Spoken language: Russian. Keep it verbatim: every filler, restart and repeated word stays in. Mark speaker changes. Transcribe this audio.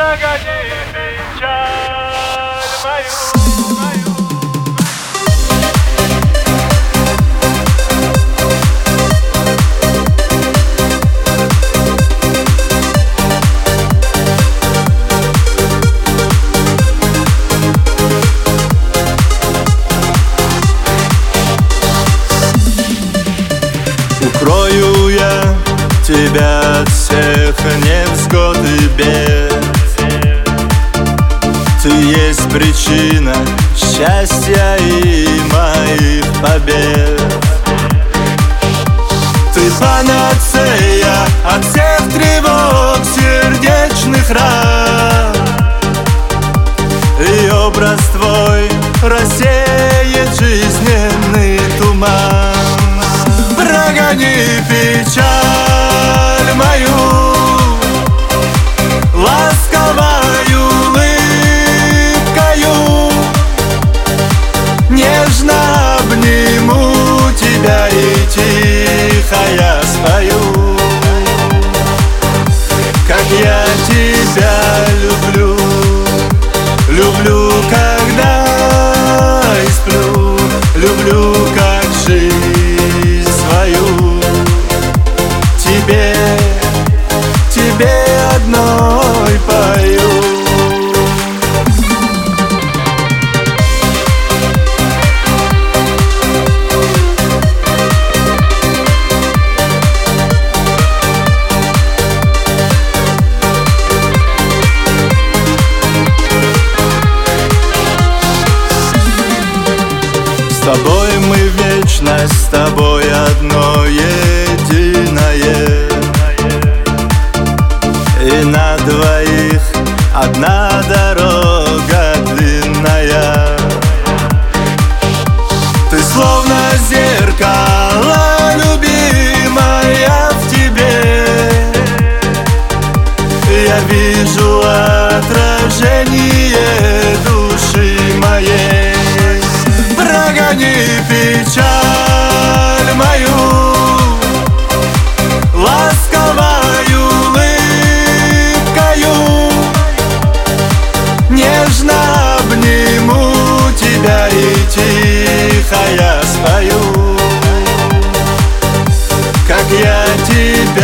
Speaker 1: Прогони печаль мою.
Speaker 2: Укрою я тебя от всех невзгод и бед. Ты есть причина счастья и моих побед. Ты панацея от всех тревог, сердечных ран. И образ твой рассеет жизненный туман. Прогони печаль мою ласковою улыбкою. Нежно обниму тебя и тихо я спою, как я тебя люблю. Люблю, когда и сплю, люблю, как жизнь свою. Тебе, тебе одной пою. С тобой мы вечно, с тобой одно единое. И на двоих одна дорога длинная. Ты словно зеркало, любимая, в тебе. Я вижу отражение души моей. Прогони печаль мою ласковою улыбкою. Нежно обниму тебя и тихо я спою, как я тебя